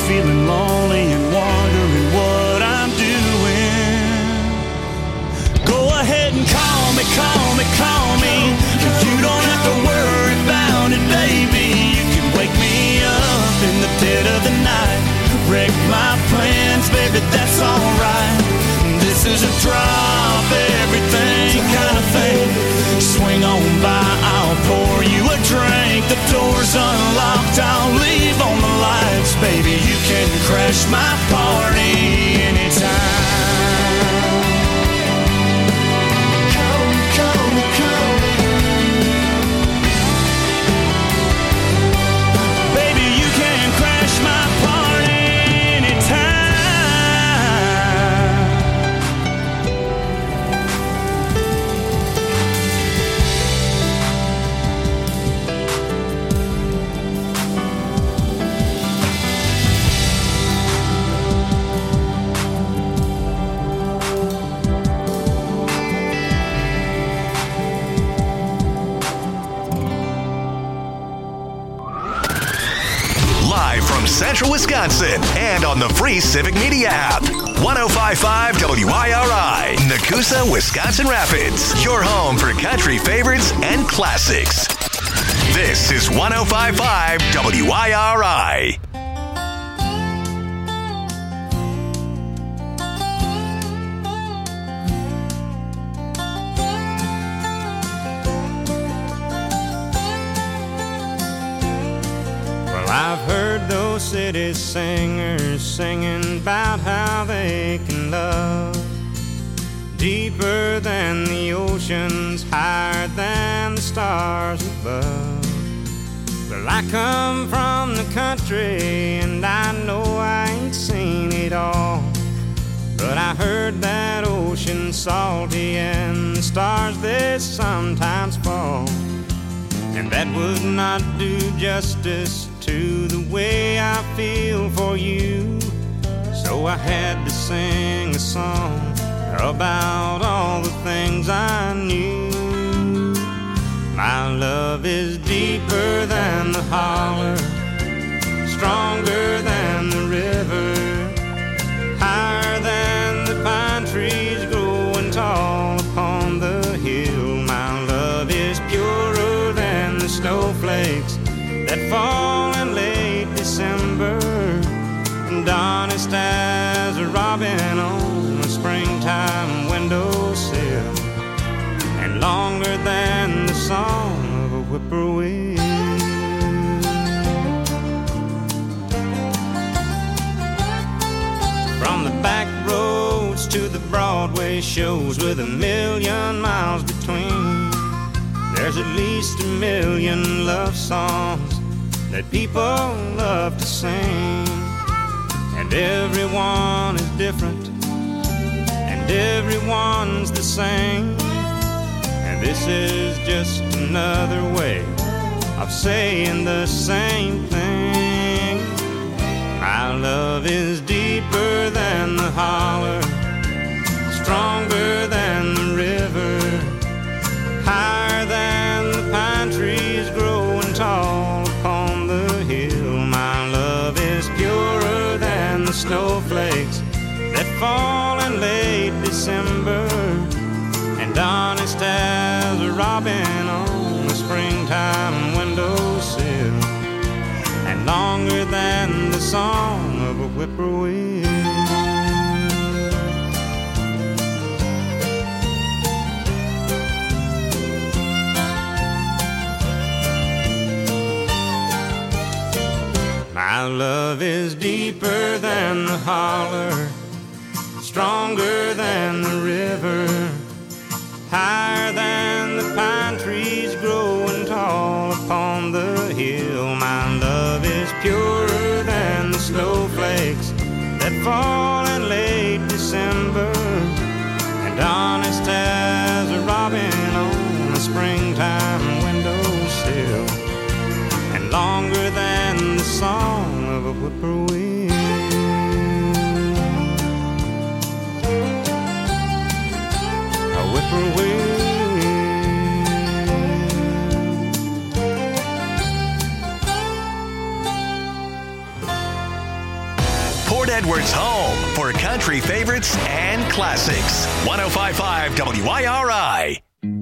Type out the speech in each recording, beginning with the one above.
feeling lonely and wondering what I'm doing. Go ahead and call me, call me, call me. You don't have to worry about it, baby. You can wake me up in the dead of the night. Wreck my plans, baby, that's alright. This is a drop everything kind of thing. Swing on by, I'll pour you a drink. The door's unlocked, I'll leave on the lights. Baby, you can crash my party anytime. Central Wisconsin and on the free Civic Media app. 105.5 WIRI, Nakusa, Wisconsin Rapids. Your home for country favorites and classics. This is 105.5 WIRI. I've heard those city singers singing about how they can love deeper than the oceans, higher than the stars above. Well, I come from the country and I know I ain't seen it all, but I heard that ocean salty and the stars they sometimes fall, and that would not do justice to the way I feel for you. So I had to sing a song about all the things I knew. My love is deeper than the holler, stronger than the river, higher than the pine trees growing tall upon the hill. My love is purer than the snowflakes that fall in late December, and honest as a robin on a springtime windowsill, and longer than the song of a whippoorwill. From the back roads to the Broadway shows with 1,000,000 miles between, there's at least 1,000,000 love songs that people love to sing. And everyone is different, and everyone's the same. And this is just another way of saying the same thing. My love is deeper than the holler, stronger than the river, higher than the pine trees growing tall upon the hill. My love is purer than the snowflakes that fall in late December, and honest as a robin on a springtime windowsill, and longer than the song of a whippoorwill. My love is deeper than the holler, stronger than the river, higher than the pine trees growing tall upon the hill. My love is purer than the snowflakes that fall in late December, and honest as a robin on a springtime windowsill, and longer than the song of a whippoorwill. A whippoorwill. Port Edwards' home for country favorites and classics. 105.5 WIRI.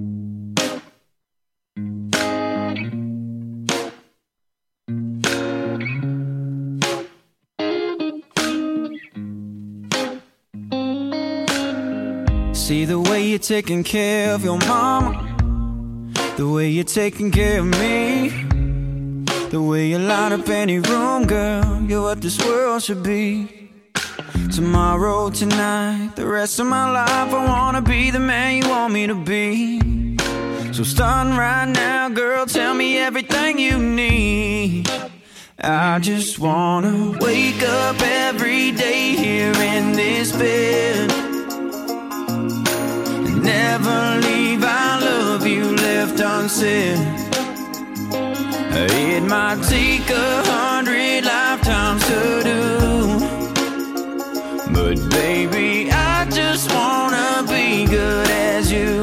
See the way you're taking care of your mama, the way you're taking care of me, the way you light up any room, girl, you're what this world should be. Tomorrow, tonight, the rest of my life, I wanna be the man you want me to be. So starting right now, girl, tell me everything you need. I just wanna wake up every day here in this bed, never leave our love you left unsaid. It might take 100 lifetimes to do, but baby, I just wanna be good as you.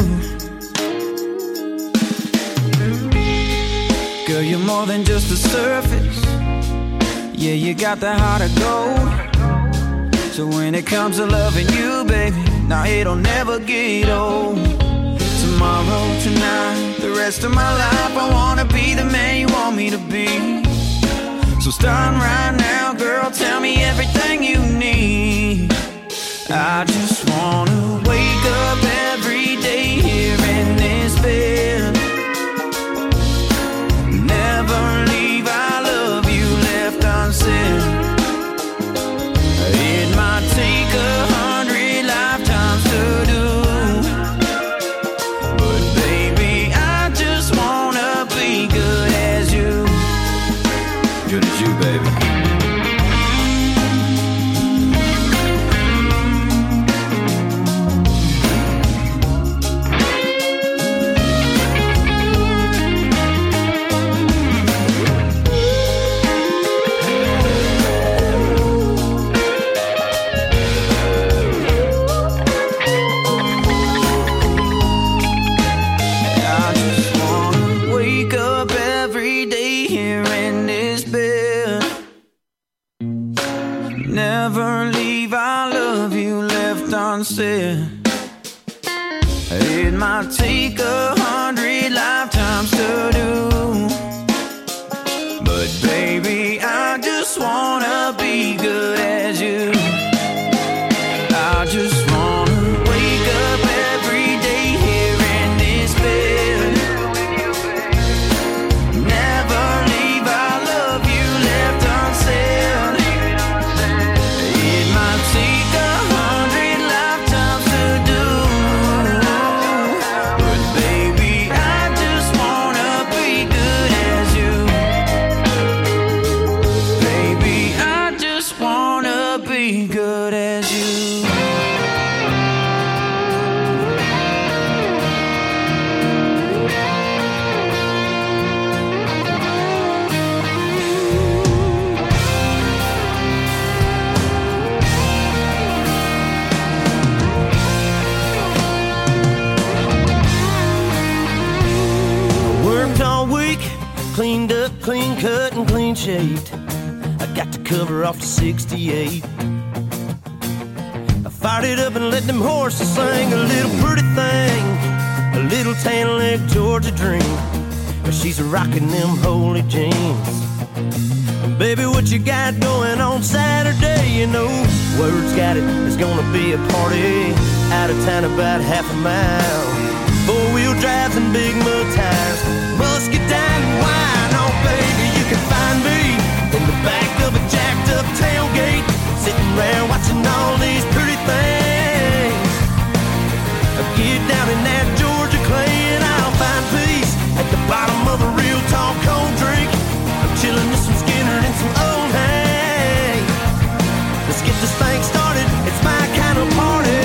Girl, you're more than just the surface. Yeah, you got the heart of gold. So when it comes to loving you, baby, now it'll never get old. Tomorrow, tonight, the rest of my life, I wanna be the man you want me to be. So starting right now, girl, tell me everything you need. I just wanna wake up every day here in this bed, never leave our love you left unsaid. It might take 100 lifetimes to do, but baby, I just wanna be good as you. Good as you, baby. Never leave our love you left unsaid. It might take 100 lifetimes to do, but baby, I just wanna be good as you. I just wanna wake up every day here in this bed, never leave our love you left unsaid. Take 100 lifetimes to do, but baby, I just wanna be good as you. Baby, I just wanna be good as you. Cleaned up, clean cut, and clean shaved. I got the cover off the 68. I fired it up and let them horses sing a little pretty thing, a little tan leg Georgia dream. But she's rocking them holy jeans. Baby, what you got going on Saturday? You know, word's got it, it's gonna be a party out of town about half a mile. Four-wheel drives and big mud tires, muscadine and wine. Oh, baby, you can find me in the back of a jacked-up tailgate, sitting there watching all these pretty things. Get down in that Georgia clay and I'll find peace at the bottom of a real tall cold drink. I'm chilling with some Skinner and some Old Hank. Let's get this thing started, it's my kind of party.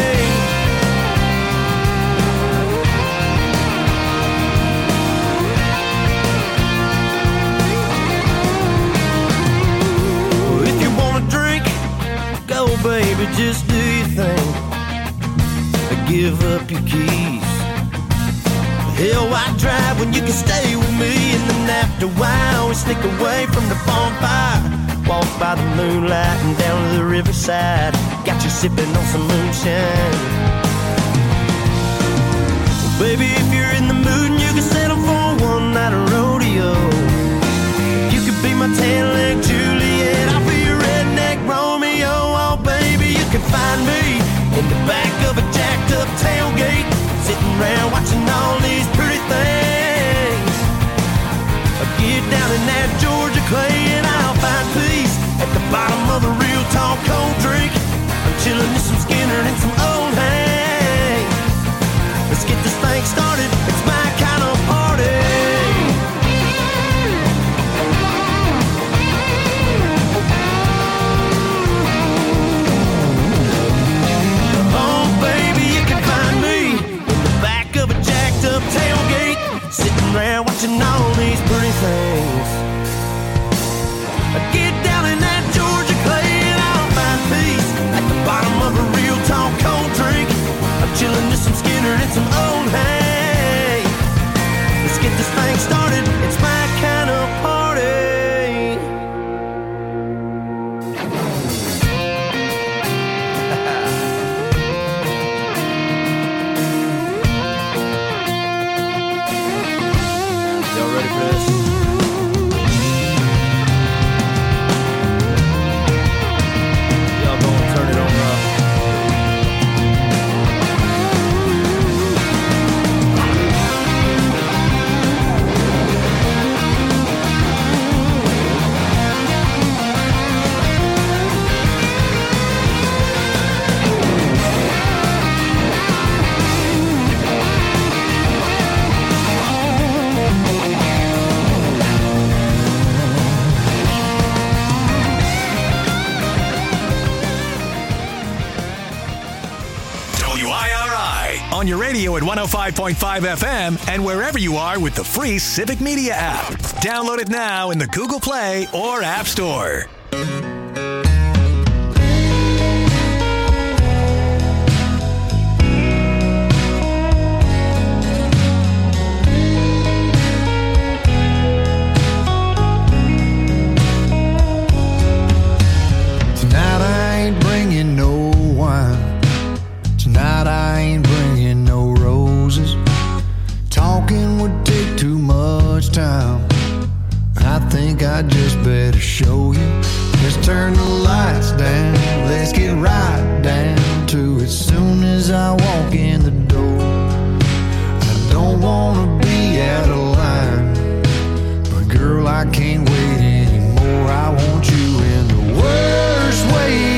Baby, just do your thing. Give up your keys. Hell, why drive when you can stay with me? And then after a while, we sneak away from the bonfire, Walk by the moonlight and down to the riverside. Got you sipping on some moonshine. Well, baby, if you're in the mood and you can settle for one night of rodeo, you could be my tan-leg Juliet, I'll be your redneck Romeo. Oh, baby, you can find me in the back of a jacked-up tailgate, sitting around watching all these pretty things. I'll get down in that Georgia clay and I'll find peace at the bottom of a real tall cold drink. I'm chilling with some Skinner and some old Hank. Let's get this thing started, it's my kind of party. Oh baby, you can find me in the back of a jacked up tailgate, sitting around watching all these pretty things. I get down in that Georgia clay and I'll find peace at the bottom of a real tall cold drink. I'm chilling with some Skinner and some old Hank. Let's get this thing started, it's my kind of party. Y'all ready for this? Y'all gonna turn it on up. WIRI on your radio at 105.5 FM and wherever you are with the free Civic Media app. Download it now in the Google Play or App Store. Tonight I ain't bringing no wine. Tonight I ain't bringing no roses. Talking would take too much time. I think I just better show you. Let's turn the lights down. Let's get right down to it. Soon as I walk in the door, I don't wanna be out of line, but girl, I can't wait anymore. I want you in the worst way.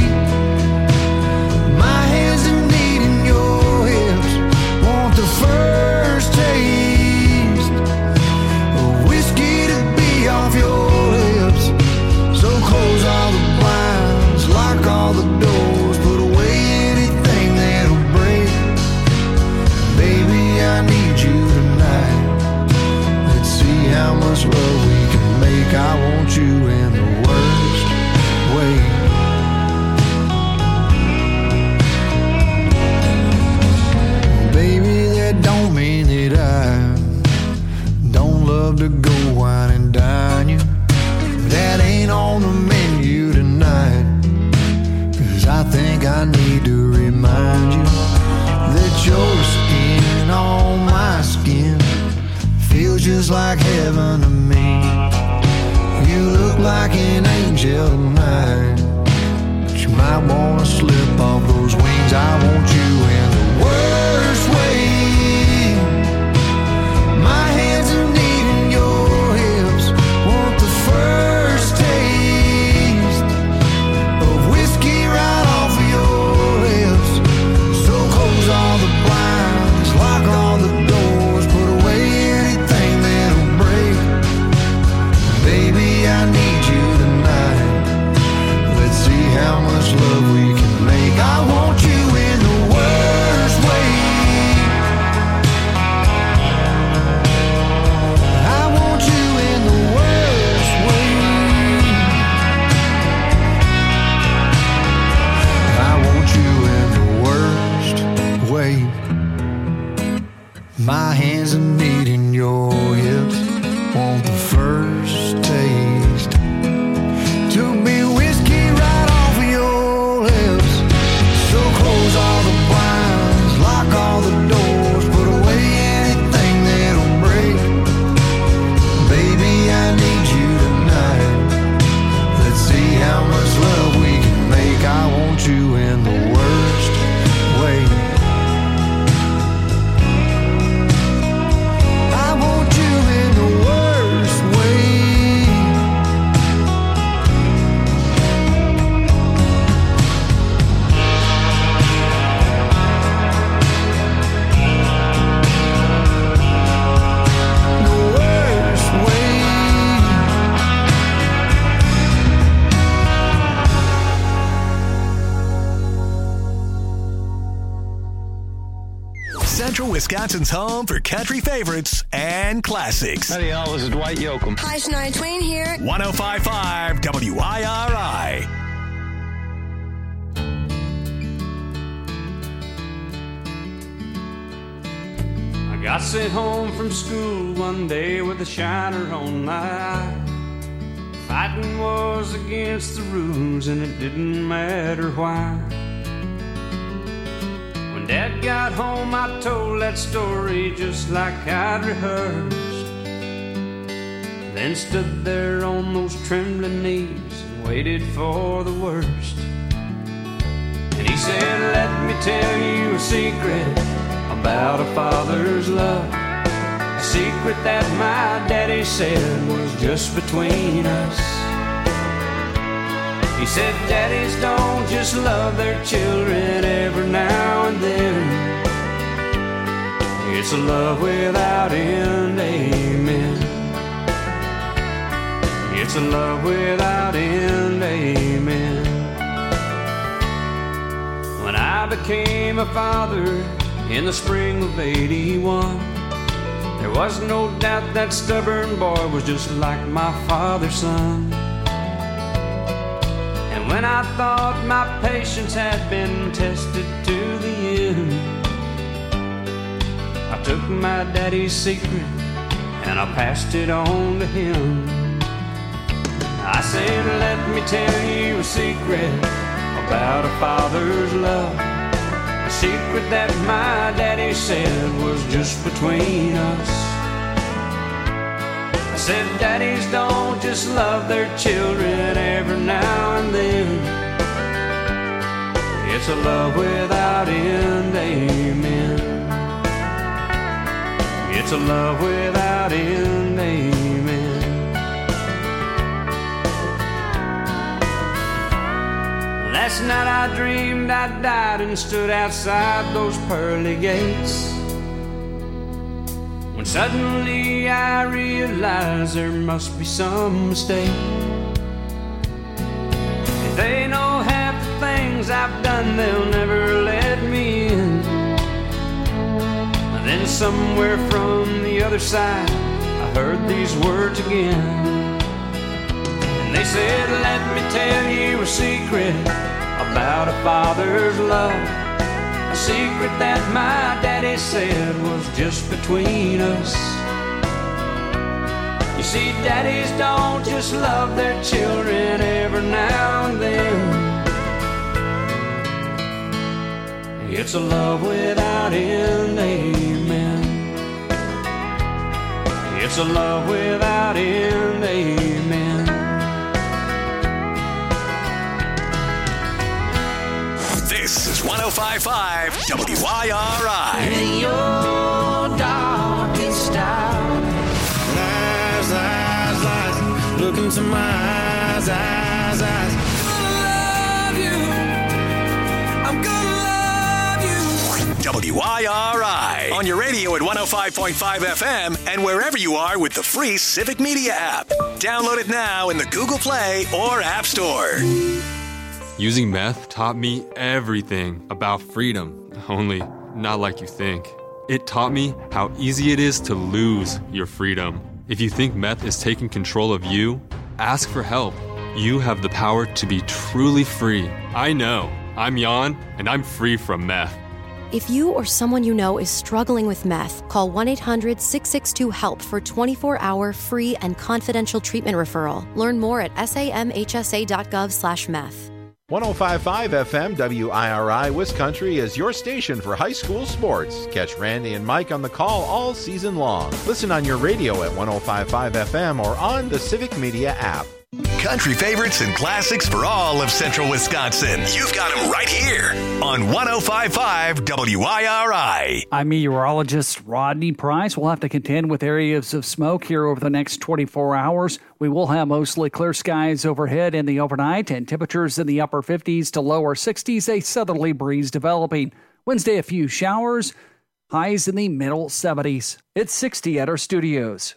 My hands are needing your hips. Want the first taste of whiskey to be off your lips. So close all the blinds, lock all the doors, put away anything that'll break. Baby, I need you tonight. Let's see how much love we can make. I want you in the worst way. Baby, that don't mean that I don't love to go wine and dine you. That ain't on the menu tonight. 'Cause I think I need to remind you that your skin on my skin feels just like heaven to me. You look like an angel tonight, but you might wanna slip off those wings. I want you in the worst way. My hands are needing your hips. Want the first taste of whiskey right off of your lips. So close all the blinds, lock all the doors, put away anything that'll break. Baby, I need you tonight. Let's see how much love we can make. I want you in the worst way. I want you in the worst way. I want you in the worst way. My hands are needing your hips. Want the first taste to Central Wisconsin's home for country favorites and classics. Howdy, y'all. This is Dwight Yoakam. Hi, Shania Twain here. 105.5 WIRI. I got sent home from school one day with a shiner on my eye. Fighting was against the rules and it didn't matter why. When Dad got home I told that story just like I'd rehearsed. Then stood there on those trembling knees and waited for the worst. And he said, let me tell you a secret about a father's love. A secret that my daddy said was just between us. He said daddies don't just love their children every now and then. It's a love without end, amen. It's a love without end, amen. When I became a father in the spring of '81, there was no doubt that stubborn boy was just like my father's son. And when I thought my patience had been tested to the end, I took my daddy's secret and I passed it on to him. I said, let me tell you a secret about a father's love. A secret that my daddy said was just between us. I said, daddies don't just love their children every now and then. It's a love without end, amen. It's a love without end, amen. Last night I dreamed I died and stood outside those pearly gates, when suddenly I realized there must be some mistake. If they know half the things I've done, they'll never let me in. And then somewhere from the other side I heard these words again. And they said, let me tell you a secret about a father's love. A secret that my daddy said was just between us. You see, daddies don't just love their children every now and then. It's a love without end, amen. It's a love without end, amen. This is 105.5 WIRI. In your darkest hour, Lies, lies, lies. Look into my eyes, eyes, eyes. I'm gonna love you. WIRI. On your radio at 105.5 FM and wherever you are with the free Civic Media app. Download it now in the Google Play or App Store. Using meth taught me everything about freedom, only not like you think. It taught me how easy it is to lose your freedom. If you think meth is taking control of you, ask for help. You have the power to be truly free. I know. I'm Jan, and I'm free from meth. If you or someone you know is struggling with meth, call 1-800-662-HELP for 24-hour free and confidential treatment referral. Learn more at samhsa.gov/meth. 105.5 FM WIRI Wiscountry is your station for high school sports. Catch Randy and Mike on the call all season long. Listen on your radio at 105.5 FM or on the Civic Media app. Country favorites and classics for all of Central Wisconsin. You've got them right here on 105.5 WIRI. I'm meteorologist Rodney Price. We'll have to contend with areas of smoke here over the next 24 hours. We will have mostly clear skies overhead in the overnight and temperatures in the upper 50s to lower 60s, a southerly breeze developing. Wednesday, a few showers, highs in the middle 70s. It's 60 at our studios.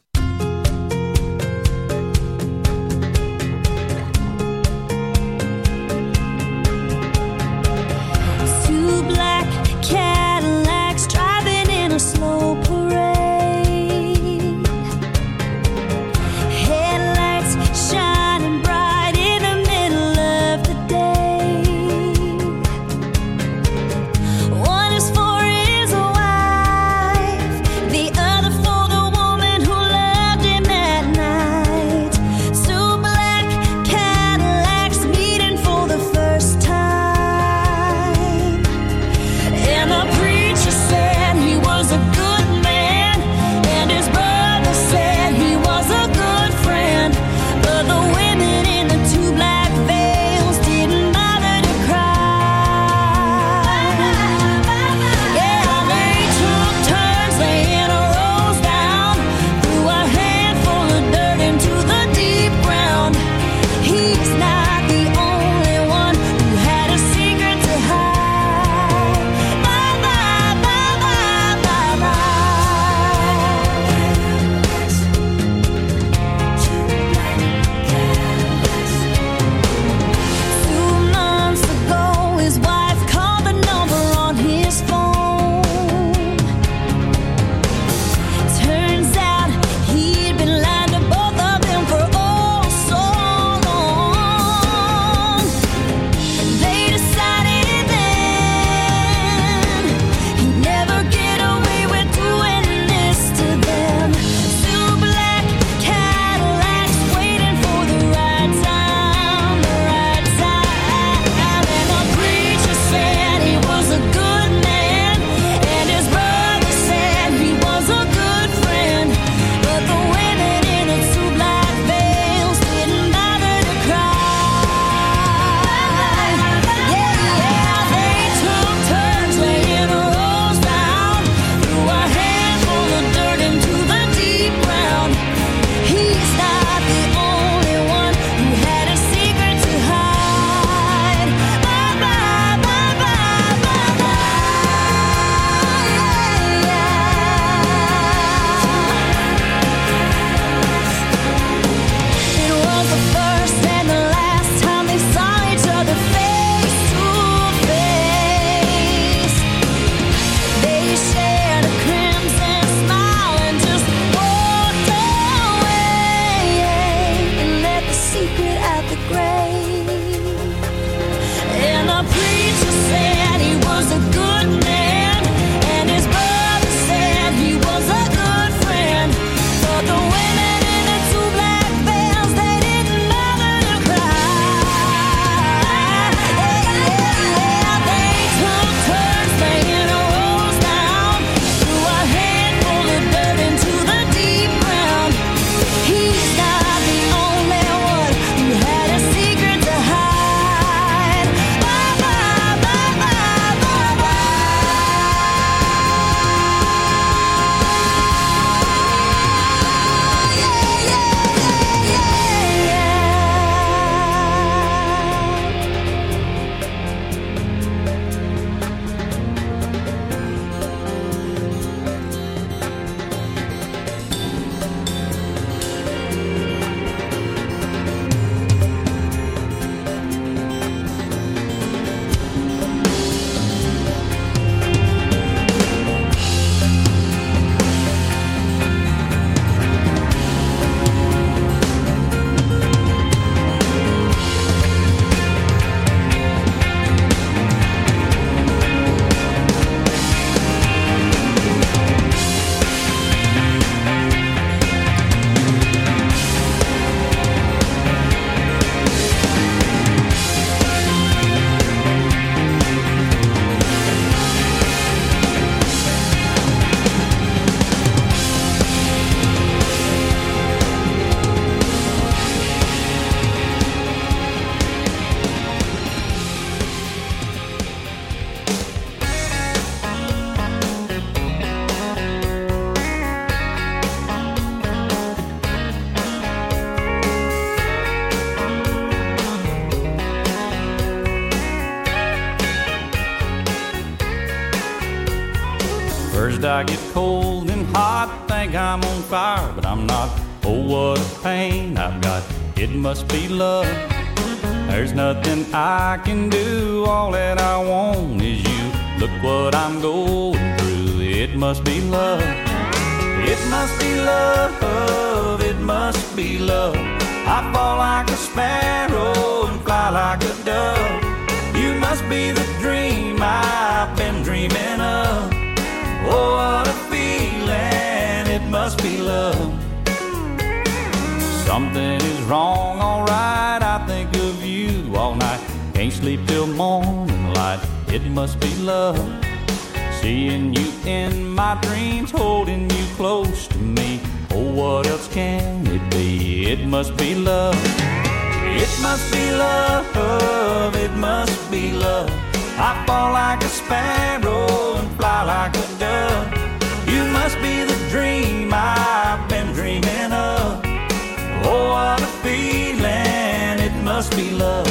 First I get cold and hot, think I'm on fire, but I'm not. Oh, what a pain I've got, it must be love. There's nothing I can do, all that I want is you. Look what I'm going through, it must be love. It must be love, it must be love. I fall like a sparrow and fly like a dove. You must be the dream I've been dreaming of. Oh, what a feeling, it must be love. Something is wrong, alright, I think of you all night. Can't sleep till morning light, it must be love. Seeing you in my dreams, holding you close to me. Oh, what else can it be? It must be love. It must be love, it must be love. I fall like a sparrow and fly like a dove. You must be the dream I've been dreaming of. Oh, what a feeling, it must be love.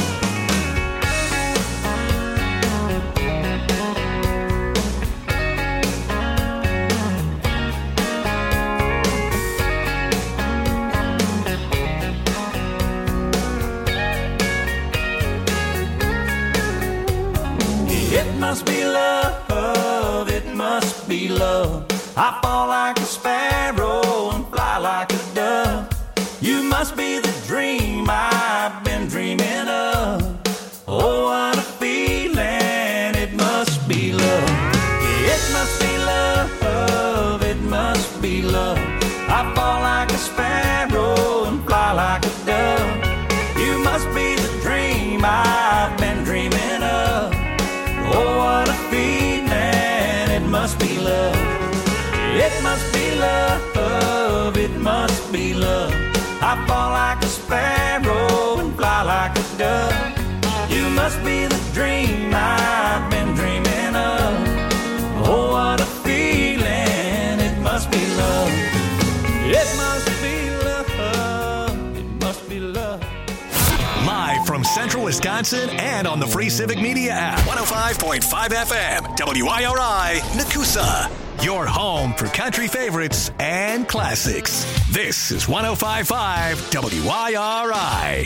It must be love, it must be love. I fall like a sparrow and fly like a dove. You must be the dream I've been dreaming of. Oh, what a feeling, it must be love. It must be love, it must be love. I fall like a sparrow and fly like a dove. You must be the dream I've been dreaming of. Oh, what a feeling, it must be love. It must be love, it must be love. I fall like a sparrow and fly like a dove. You must be the dream I've been dreaming of. Oh, what a feeling, it must be love. It must be love, it must be love. Live from Central Wisconsin and on the free Civic Media app. 105.5 FM, WIRI, Nakusa. Your home for country favorites and classics. This is 105.5 WIRI.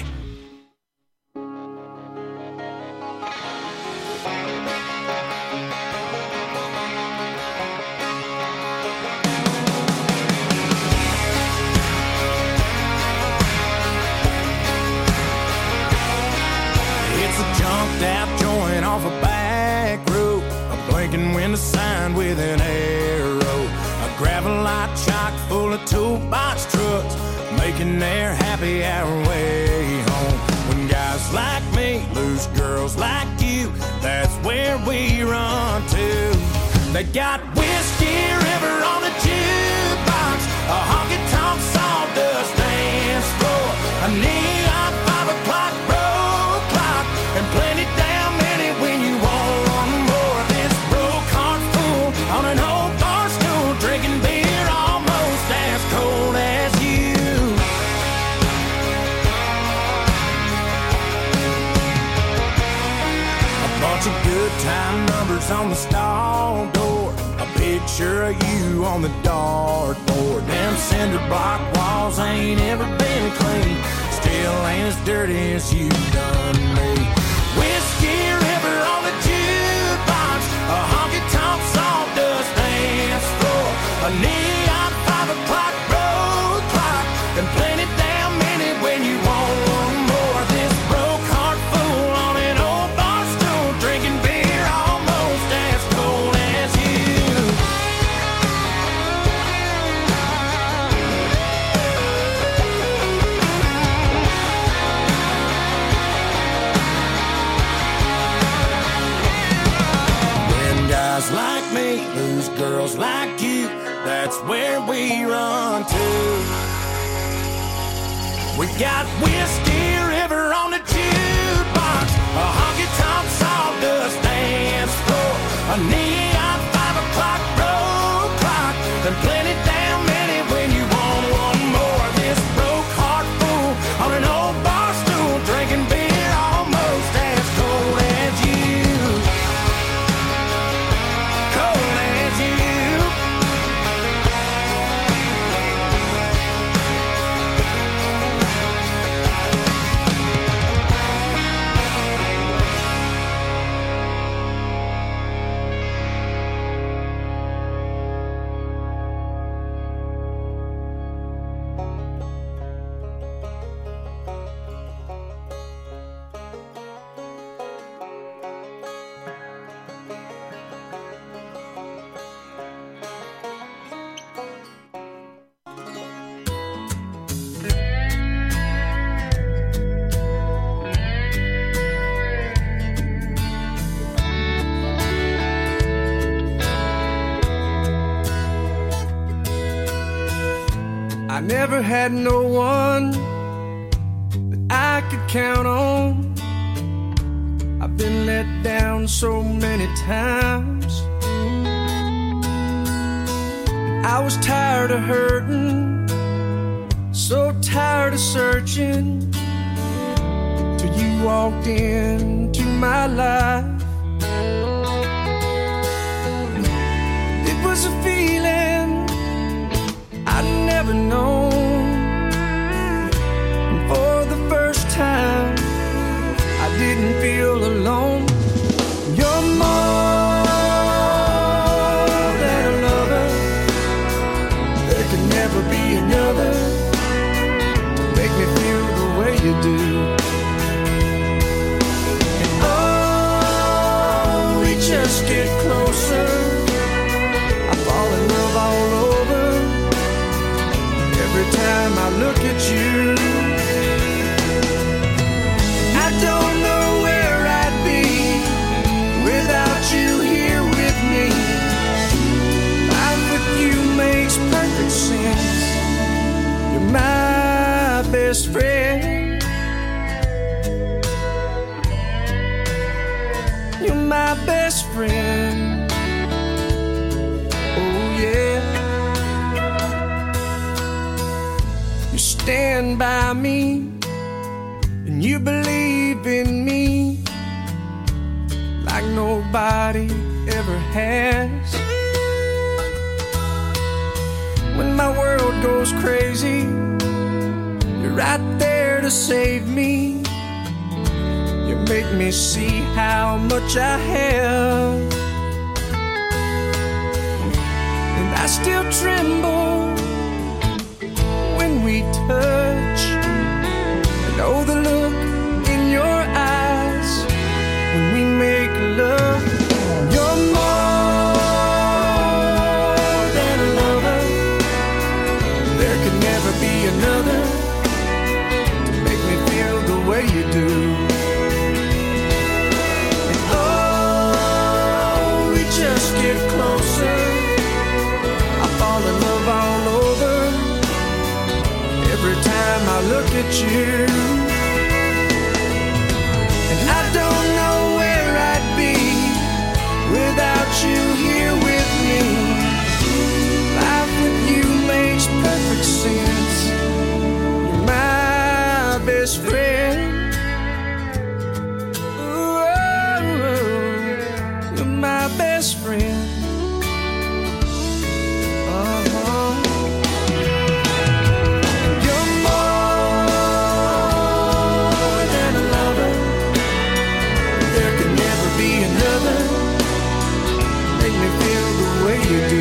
It's a junked out joint off a back road, a blinking window sign with an arrow, a gravel-light chock full of toolbox trucks, making their happy hour way home. When guys like me lose girls like you, that's where we run to. They got Whiskey River on the jukebox, a honky-tonk sawdust dance floor, a neon 5 o'clock road clock, and plenty damn many when you want one more. This broke heart fool on an old bar stool, drinking beer almost as cold as you. A bunch of good time numbers on the stall door, a picture of you on the dartboard. Them cinder block walls ain't ever been clean, still ain't as dirty as you done me. Whiskey River on the jukebox, a honky-tonk sawdust dance floor, a neon 5 o'clock road clock, and plenty damn many when you want one more. This broke heart fool on an old bar stool, drinking beer almost as cold as you. When guys like me lose girls like you, that's where we run to. We got Whiskey River on the jukebox, a honky-tonk sawdust dance floor, a neon 5 o'clock road clock, and plenty damn many when you want one more. This broke heart fool on an old bar stool, drinking beer almost as cold as you. Cold as you. never had no one that I could count on. I've been let down so many times. I was tired of hurting, so tired of searching, till you walked into my life. It was a feeling I'd never known. And for the first time, I didn't feel alone. You're more than a lover. There can never be another to make me feel the way you do. And oh, we just get closer. I fall in love all over. Every time I look at you, I don't know where I'd be without you here with me. Life with you makes perfect sense. You're my best friend. You're my best friend. Oh yeah. You stand by me and you believe in me like nobody ever has. When my world goes crazy, you're right there to save me. You make me see how much I have, and I still tremble when we touch. I know the look in your eyes when we make love. You're more than a lover. There could never be another to make me feel the way you do. And oh, we just get closer. I fall in love all over. Every time I look at you, and I don't know where I'd be without you here with me. Life with you makes perfect sense. You're my best friend. Ooh, you're my best friend. You do. And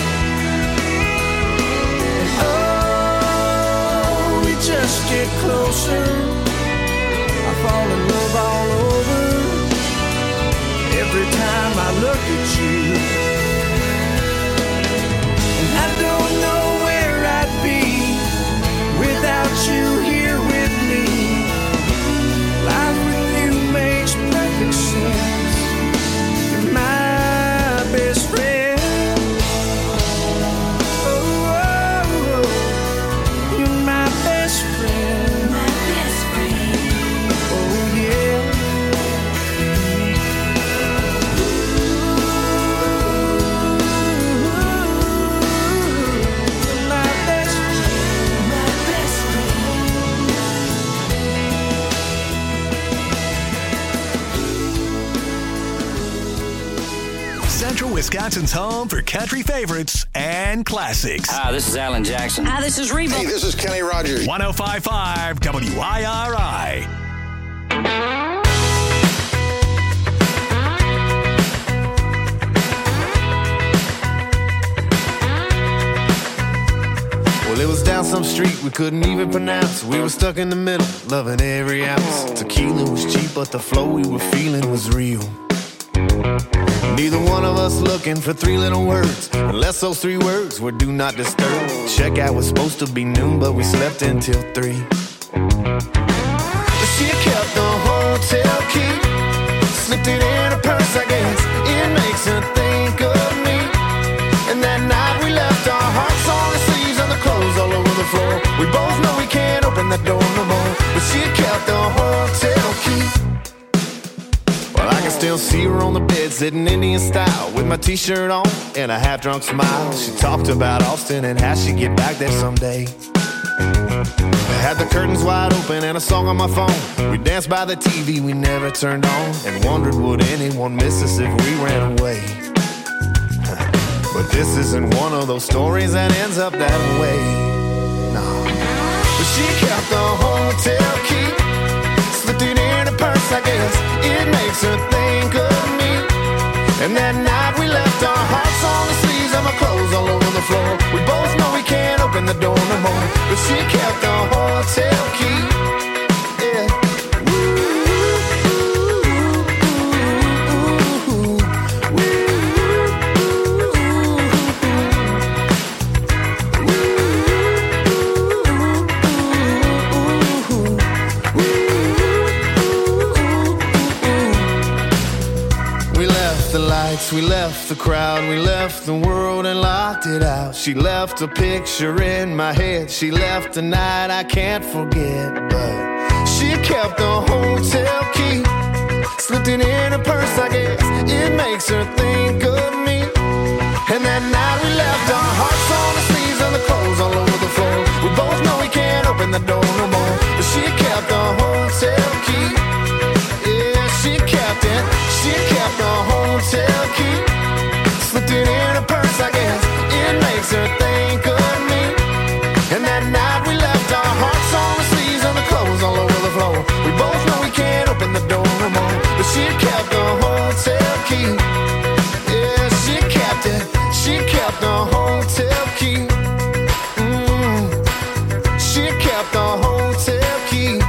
oh, we just get closer. I fall in love all over. Every time I look at you, and I don't know where I'd be without you here with me. Life with you makes perfect sense. You're my best friend. Central Wisconsin's home for country favorites and classics. Hi, this is Alan Jackson. Hi, this is Reba. Hey, this is Kenny Rogers. 105.5 WIRI. Well, it was down some street we couldn't even pronounce. We were stuck in the middle, loving every ounce. Tequila was cheap, but the flow we were feeling was real. Neither one of us looking for three little words, unless those three words were do not disturb. Checkout was supposed to be noon, but we slept until 3. She kept the hotel key, slipped it in her purse, I guess. It makes her think of me. And that night we left our hearts on the sleeves and the clothes all over the floor. open the door no more. But she kept the hotel key. Well, I can still see her on the bed, sitting Indian style, with my t-shirt on and a half-drunk smile. She talked about Austin and how she'd get back there someday. I had the curtains wide open and a song on my phone. We danced by the TV we never turned on, and wondered would anyone miss us if we ran away. But this isn't one of those stories that ends up that way. No. But she kept the hotel key, slipped it in her purse, I guess it makes her think of me. And that night we left our hearts on the sleeves of our clothes all over the floor. We both know we can't open the door no more, but she kept the hotel key. Yeah. We left the crowd, we left the world and locked it out. She left a picture in my head, she left a night I can't forget. But she kept the hotel key, slipped it in her purse, I guess it makes her think of me. And that night we left our hearts on the sleeves of the clothes all over the floor. We both know we can't open the door no more, but she kept the hotel key. Yeah, she kept it, she kept the hotel key, slipped it in her purse, I guess it makes her think of me. And that night we left our hearts on the sleeves and the clothes all over the floor. We both know we can't open the door no more, but she kept the hotel key. Yeah, she kept it, she kept the hotel key. She kept the hotel key.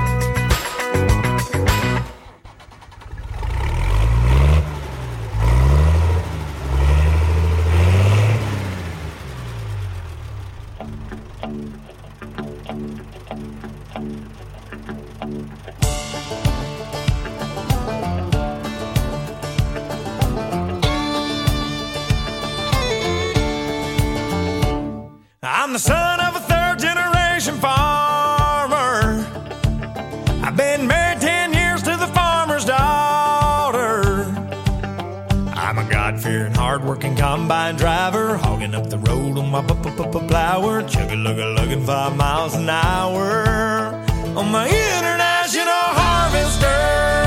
I'm the son of a third-generation farmer. I've been married 10 years to the farmer's daughter. I'm a God-fearing, hard-working combine driver, hogging up the road on my plower, chugga-lugga-lugging 5 miles an hour on my international harvester.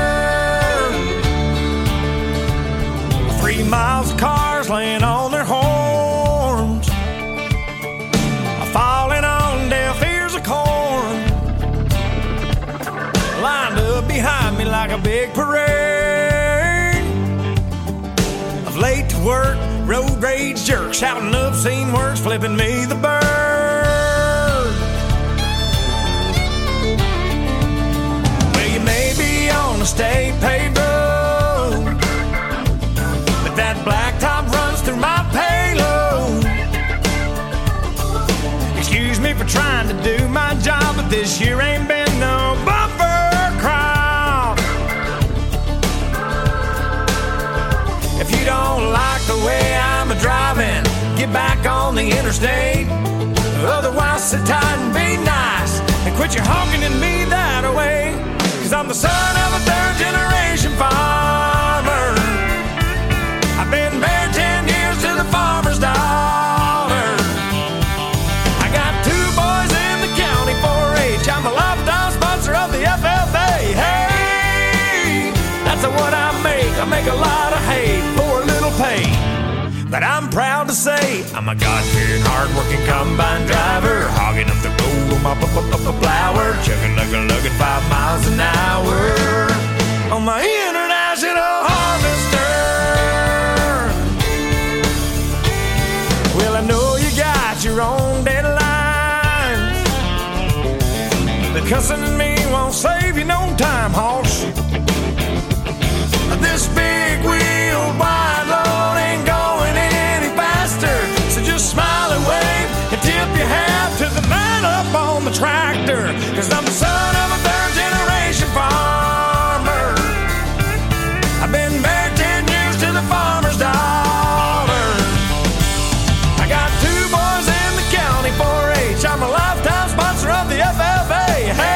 3 miles of cars laying on their horns, falling on deaf ears of corn, lined up behind me like a big parade of late to work, road rage jerks, shouting obscene words, flipping me the bird. Well, you may be on a state paved road, but that blacktop runs through my payload. Excuse me for trying to do my job, but this year ain't been no bumper crop. If you don't like the way I'm a-driving, get back on the interstate. Otherwise, sit tight and be nice and quit your honking at me that way. 'Cause I'm the son of a third-generation farmer. I've been married 10 years to the farmer's daughter. I got 2 boys in the county 4-H. I'm a lifetime sponsor of the FFA. Hey, that's what I make. I make a lot of hay for a little pay. But I'm proud to say I'm a God-fearing, hard-working combine driver, hogging up the road on my plower, chugga-lugga-lugging 5 miles an hour on my international harvester. Well, I know you got your own deadlines, but cussing at me won't save you no time, hoss. This big wheel wide load ain't going any faster, so just smile and wave and tip your hat to the man up on the tractor. 'Cause I'm the son of a third-generation farmer. I've been married 10 years to the farmer's daughter. I got 2 boys in the county 4-H. I'm a lifetime sponsor of the FFA. Hey,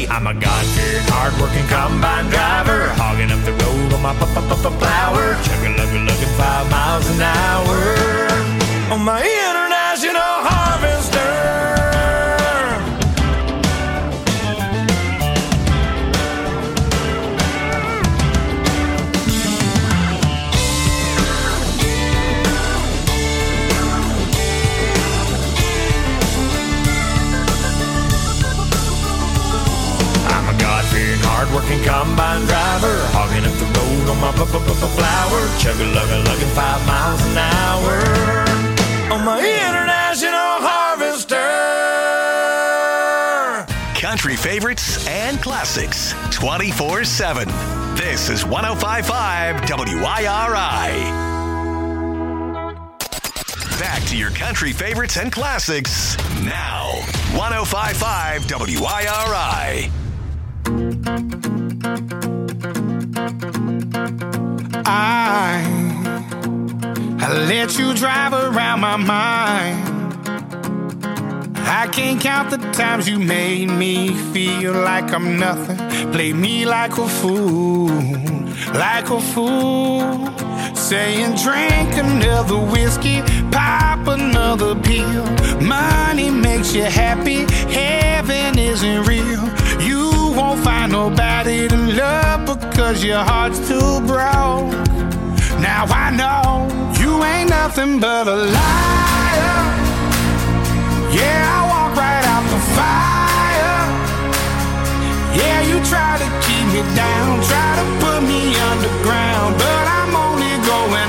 me. I'm a God-fearing, hard-working combine driver, hogging up the road on my plower, chugga-lugga-lugging 5 miles an hour on my international harvester. Hard-working combine driver, hogging up the road on my flower, chugga-lugga-lugging 5 miles an hour on my international harvester. Country favorites and classics 24/7. This is 105.5 WIRI. Back to your country favorites and classics now. 105.5 WIRI. I let you drive around my mind. I can't count the times you made me feel like I'm nothing. Play me like a fool, like a fool. Saying drink another whiskey, pop another pill. Money makes you happy, heaven isn't real. You won't find nobody to love because your heart's too broke. Now I know you ain't nothing but a liar. Yeah, I walk right out the fire. Yeah, you try to keep me down, try to put me underground, but I'm only going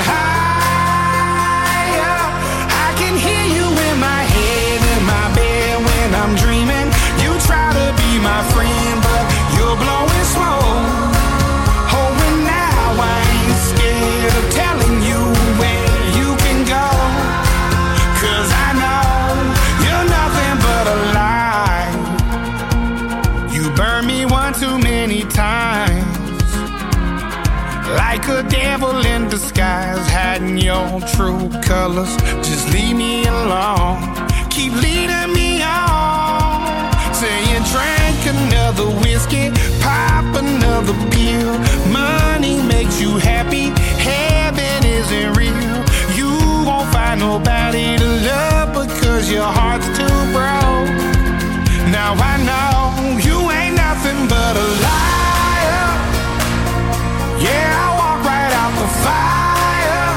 higher. I can hear you in my head, in my bed when I'm dreaming. You try to be my friend, but you're blowing smoke. Oh, and now I ain't scared of telling you where you can go, 'cause I know you're nothing but a lie. You burned me one too many times, like a devil in disguise, hiding your true colors. Just leave me alone, keep leading me on. Saying drink another whiskey, pop another pill. Money makes you happy, heaven isn't real. You won't find nobody to love because your heart's too broke. Now I know you ain't nothing but a liar. Yeah, I walk right out the fire.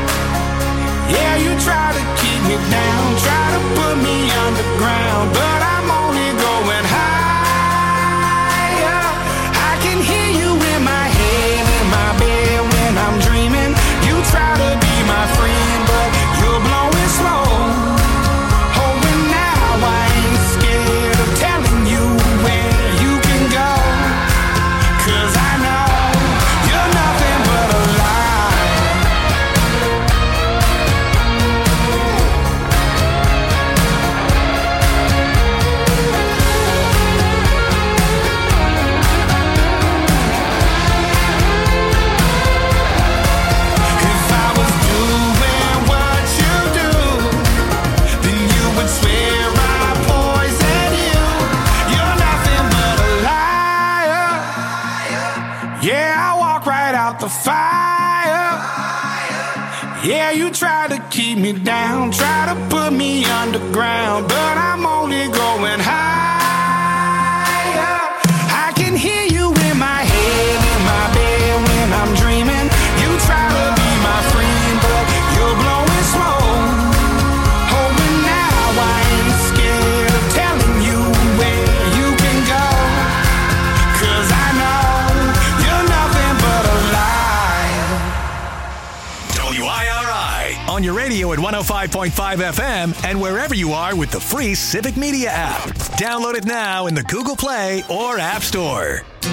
Yeah, you try to keep me down, try to put me underground, but I'm only going higher. I can hear you in my head, in my bed when I'm dreaming. You try to be my friend, but you're blowing smoke. Oh, and now I ain't scared of telling you where you can go, 'cause I know you're nothing but a lie. If I was doing what you do, then you would swear I poison you. You're nothing but a liar. Yeah, I walk right out the fire. Yeah, you try to keep me down, try to put me underground, but I'm only going higher. I can hear you in my head, in my bed when I'm dreaming. You try to be my friend, but you're blowing smoke. Oh, and now I ain't scared of telling you where you can go, 'cause I know you're nothing but a lie. WIRI on your radio at 105.5 FM and wherever you are with the free Civic Media app. Download it now in the Google Play or App Store.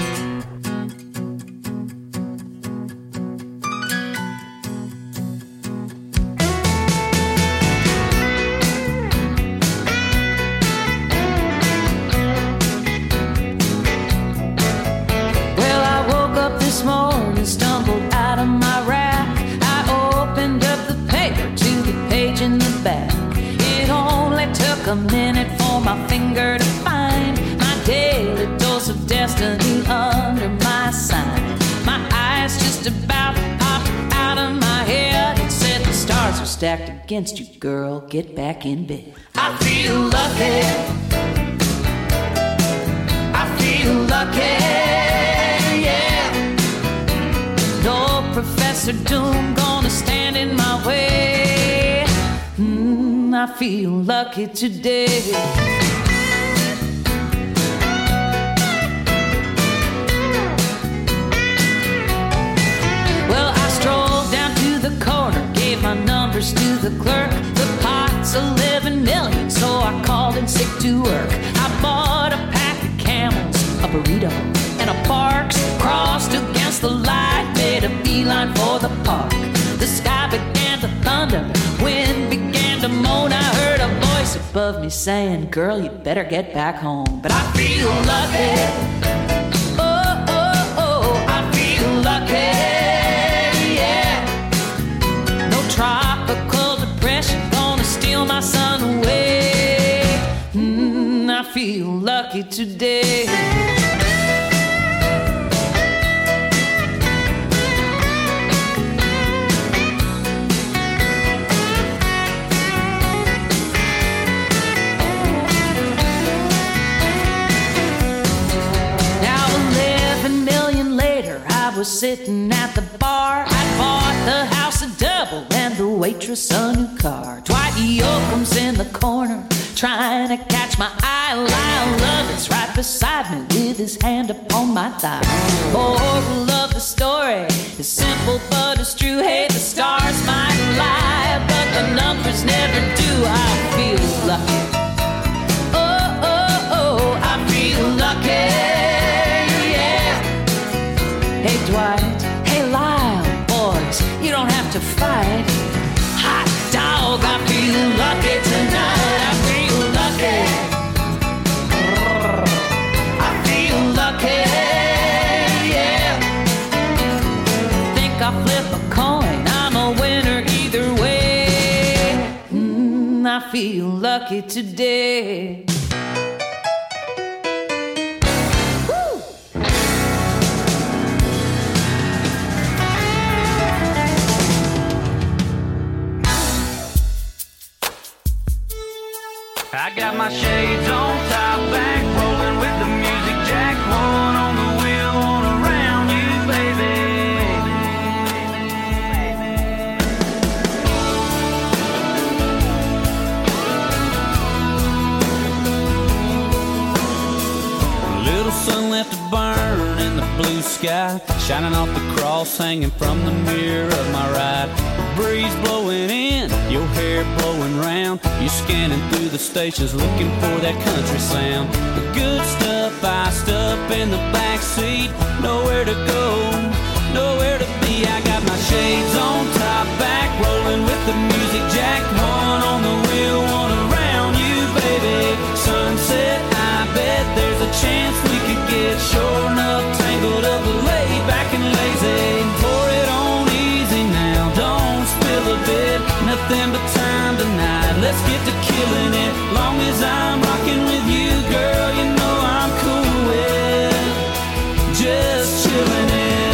Well, I woke up this morning, stumbled out of my rack. I opened up the paper to the page in the back. It only took a minute for my finger to find my daily dose of destiny under my sign. My eyes just about popped out of my head and said the stars are stacked against you, girl. Get back in bed. I feel lucky. I feel lucky, yeah. No Professor Doom gonna stand in my way. I feel lucky today. Well, I strolled down to the corner, gave my numbers to the clerk. The pot's 11 million, so I called in sick to work. I bought a pack of Camels, a burrito, and a Parks. Crossed against the light, made a beeline for the park. The sky began to thunder, wind began to moan. I heard a voice above me saying, girl, you better get back home. But I feel lucky. Oh, oh, oh, I feel lucky, yeah. No tropical depression gonna steal my sun away. I feel lucky today. Was sitting at the bar. I bought the house a double and the waitress a new car. Dwight Yoakam's in the corner trying to catch my eye. Lyle Lovett's right beside me with his hand upon my thigh. Moral of the story is simple but it's true. Hey, the stars might lie, but the numbers never do. I feel lucky. Oh, oh, oh, I feel lucky. Hey Dwight, hey Lyle, boys, you don't have to fight. Hot dog, I feel lucky tonight. I feel lucky. I feel lucky, yeah. Think I'll flip a coin, I'm a winner either way. I feel lucky today. I got my shades on, top back, rolling with the music jack. One on the wheel, one around you, baby. Little sun left to burn in the blue sky, shining off the cross hanging from the mirror of my ride. Breeze blowing in, your hair blowing round. You scanning through the stations looking for that country sound. The good stuff iced up in the back seat. Nowhere to go, nowhere to be. I got my shades on, top back, rolling with the music jack. One on the wheel, one around you, baby. Sunset, I bet there's a chance we could get sure enough tangled up, laid back and lazy. Pour it on easy now, don't spill a bit. Nothing but time tonight, let's get to killing it. Long as I'm rocking with you, girl, you know I'm cool with just chilling it.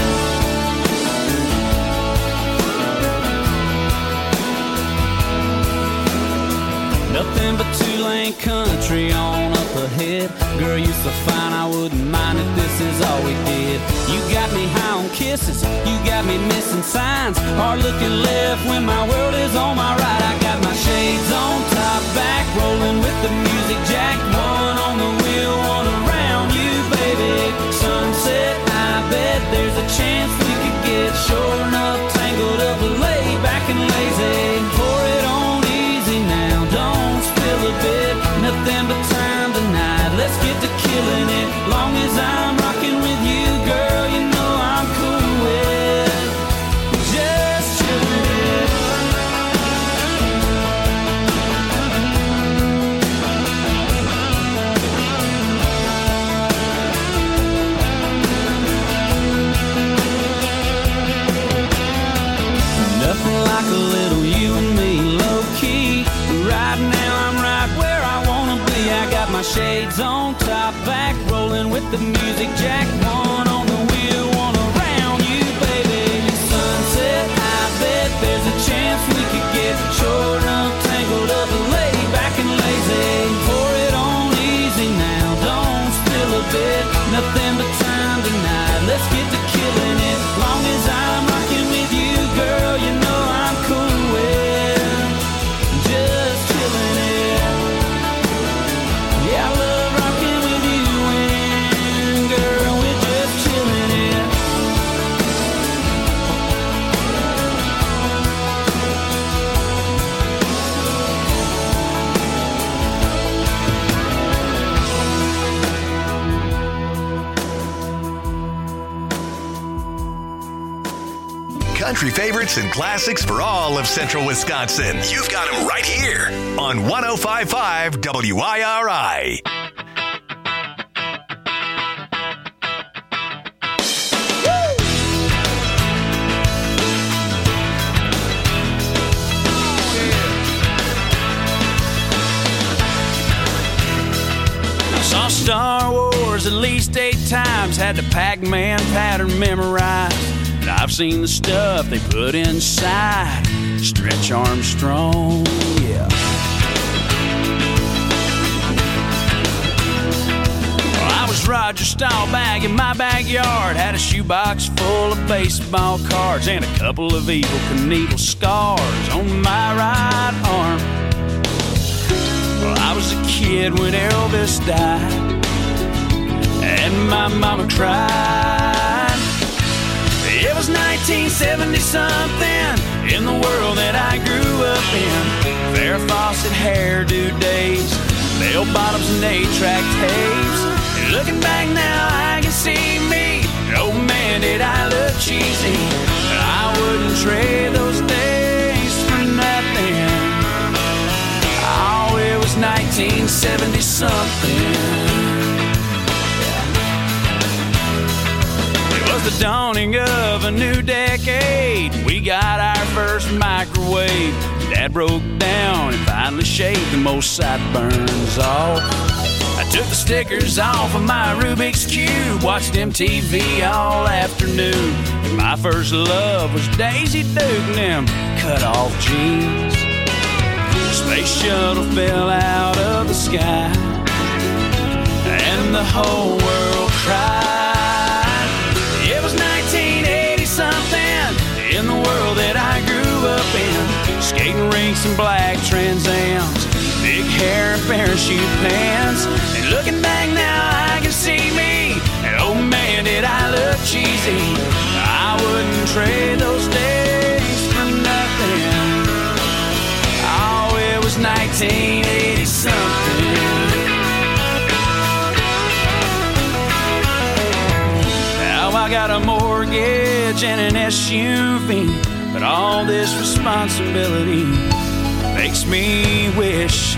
Nothing but two-lane country on up ahead. Girl, you're so fine, I wouldn't mind if this is all we did. You got me high on kisses, you got me missing signs. Hard looking left when my world is on my right. I got my shades on, top back, rolling with the music jack. One on the wheel, one around you, baby. Sunset, I bet there's a chance we could get sure enough tangled up, laid back and lazy. Pour it on easy now, don't spill a bit. Nothing but time tonight, let's get to killing it. Long as I'm rocking with you, girl, you know I'm cool with just chilling it. Nothing like a little you and me, low key. Right now I'm right where I wanna be. I got my shades on, top back, rolling with the music jack. One on the wheel, one around you, baby. Sunset, I bet there's a chance we could get short up, tangled up, laid back and lazy. Pour it on easy now, don't spill a bit. Nothing but time tonight, let's get to killing it. Long as I'm rocking with you, girl, you know I'm cool with just chilling it. Yeah, I love rocking with you, and girl, we're just chilling it. Country favorites and classics for all of Central Wisconsin. You've got them right here on 105.5 WIRI. I saw Star Wars at least 8 times, had the Pac-Man pattern memorized. I've seen the stuff they put inside Stretch Armstrong, yeah. Well, I was Roger Staubach in my backyard, had a shoebox full of baseball cards and a couple of Evel Knievel scars on my right arm. Well, I was a kid when Elvis died and my mama cried. It was 1970-something in the world that I grew up in. Farrah Fawcett hairdo days, bell bottoms and 8-track tapes. And looking back now, I can see me. Oh man, did I look cheesy. But I wouldn't trade those days for nothing. Oh, it was 1970-something. The dawning of a new decade, we got our first microwave. Dad broke down and finally shaved the most sideburns off. I took the stickers off of my Rubik's Cube, watched MTV all afternoon. And my first love was Daisy Duke and them cut-off jeans. The space shuttle fell out of the sky, and the whole world cried. It was 1980-something in the world that I grew up in. Skating rinks and black Trans Ams, big hair and parachute pants. And looking back now, I can see me. And oh man, did I look cheesy. I wouldn't trade those days for nothing. Oh, it was 1980-something. I got a mortgage and an SUV, but all this responsibility makes me wish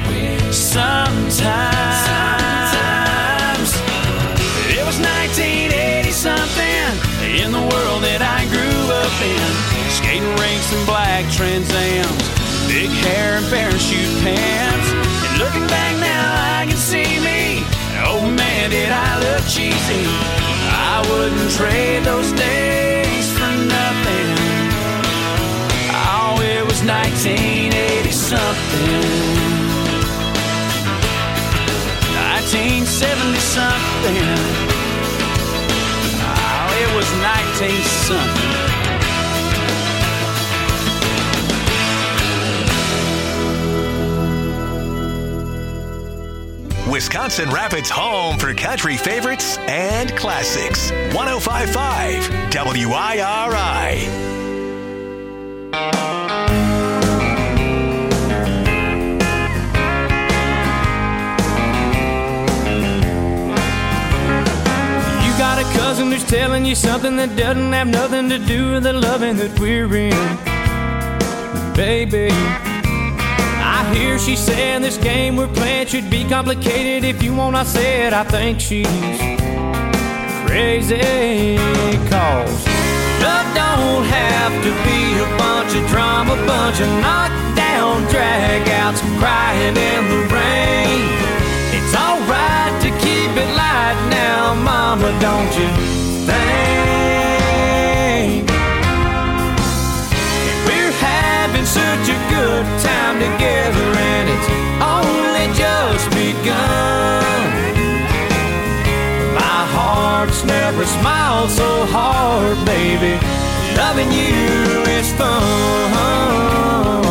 sometimes it was 1980-something in the world that I grew up in. Skating rinks and black Trans Ams, big hair and parachute pants. And looking back now, I can see me. Oh man, did I look cheesy. I wouldn't trade those days for nothing. Oh, it was 1980-something. 1970-something. Oh, it was 19-something. Wisconsin Rapids' home for country favorites and classics. 105.5 WIRI. You got a cousin who's telling you something that doesn't have nothing to do with the loving that we're in. Baby, I hear she saying this game we're playing should be complicated. If you want, I said I think she's crazy. Cause love don't have to be a bunch of drama, bunch of knockdown dragouts, crying in the rain. It's alright to keep it light now, mama, don't you think? We're having such a good time together, and it's only just begun. My heart's never smiled so hard, baby. Loving you is fun.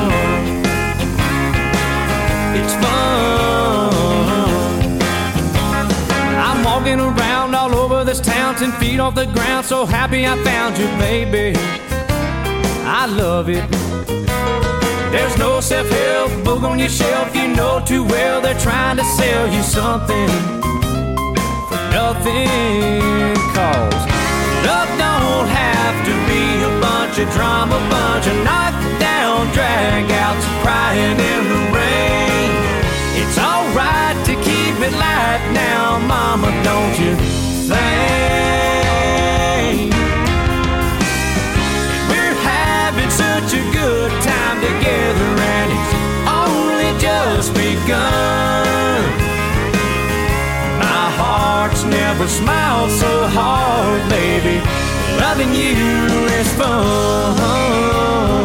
It's fun. I'm walking around all over this town, 10 feet off the ground, so happy I found you, baby. I love it. There's no self-help book on your shelf. You know too well they're trying to sell you something for nothing. Cause love don't have to be a bunch of drama, bunch of knockdown drag-outs crying in the rain. It's alright to keep it light now, mama, don't you think? We're having such a good time together, and it's only just begun. My heart's never smiled so hard, baby. Loving you is fun.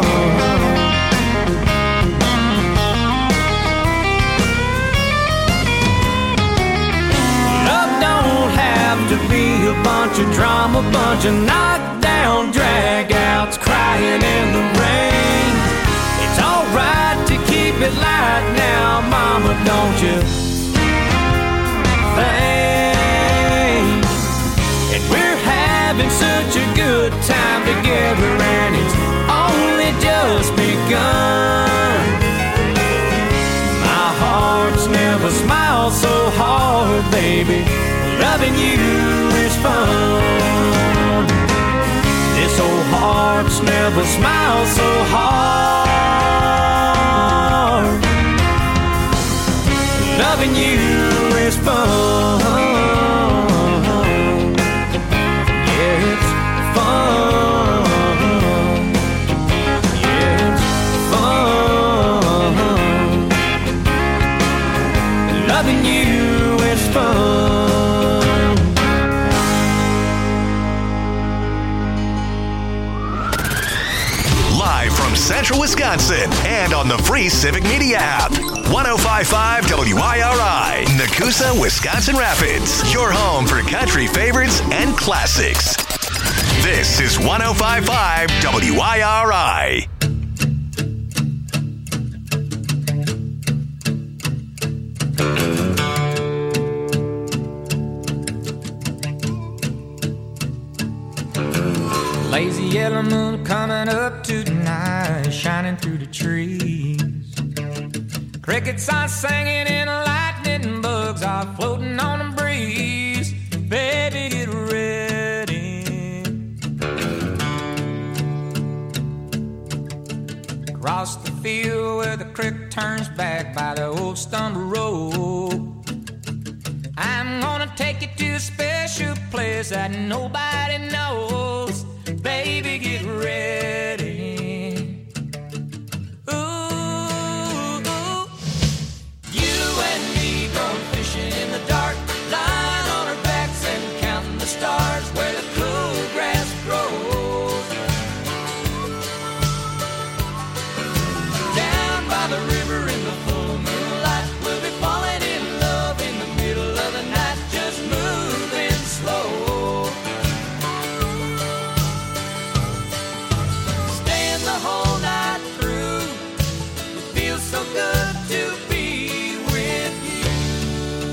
Love don't have to be a bunch of drama, bunch of knockdown drag-outs crying in the rain. It's alright to keep it light now, mama, don't you think? And we're having such a good time together, and it's only just begun. My heart's never smiled so hard, baby. Loving you is fun. This old heart's never smiled so hard. Loving you is fun. Yeah, it's fun. Yeah, it's fun. Loving you is fun. Live from Central Wisconsin and on the free Civic Media app. 105.5 WIRI, Nakusa, Wisconsin Rapids. Your home for country favorites and classics. This is 105.5 WIRI. Lazy yellow moon coming up tonight, shining through the trees. Crickets are singing and lightning bugs are floating on the breeze. Baby, get ready. Across the field where the creek turns back by the old stone road, I'm gonna take you to a special place that nobody knows. Baby, get ready. Ooh, you and me going fishing in the dark, lying on our backs and counting the stars where the cool grass grows. Down by the river in the full moonlight, we'll be falling in love in the middle of the night, just moving slow. Staying the whole night through, it feels so good to be with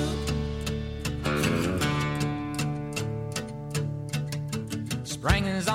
you. Spring is on.